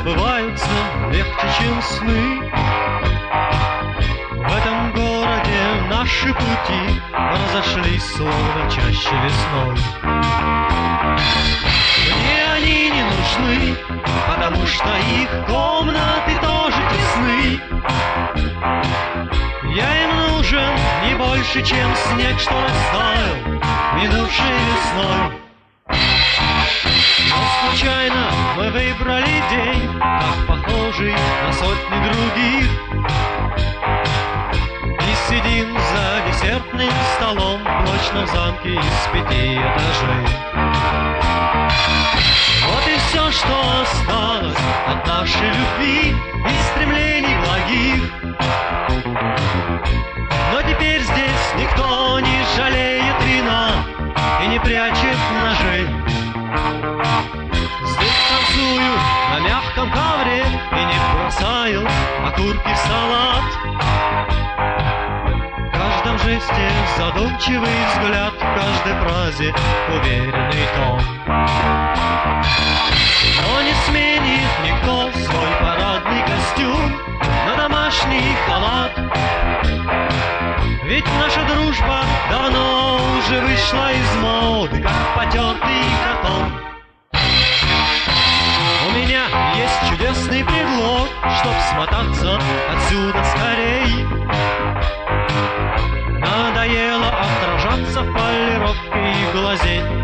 забываются легче, чем сны. В этом городе наши пути разошлись, словно чаще весной. Мне они не нужны, потому что их комнаты тоже тесны. Я им нужен не больше, чем снег, что растаял минувшей весной. Но случайно мы выбрали день, так похожий на сотни других, и сидим за десертным столом в блочном замке из 5 этажей. Вот и все, что осталось от нашей любви и стремлений благих. Но теперь здесь никто не жалеет вина и не прячет ножей. Здесь танцую на мягком ковре и не бросаю окурки в салат. В каждом жесте задумчивый взгляд, в каждой фразе уверенный тон. Но не сменит никто свой парадный костюм на домашний халат. Ведь наша дружба давно уже вышла из моды, как потертый катон. У меня есть чудесный предлог, чтоб смотаться отсюда скорей. Надоело отражаться в полировке и глазеть